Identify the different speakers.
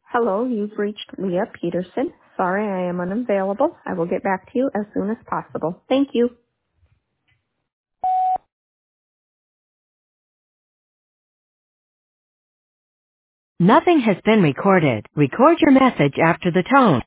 Speaker 1: Hello, you've reached Leah Peterson. Sorry, I am unavailable. I will get back to you as soon as possible. Thank you. Nothing has been recorded. Record your message after the tone.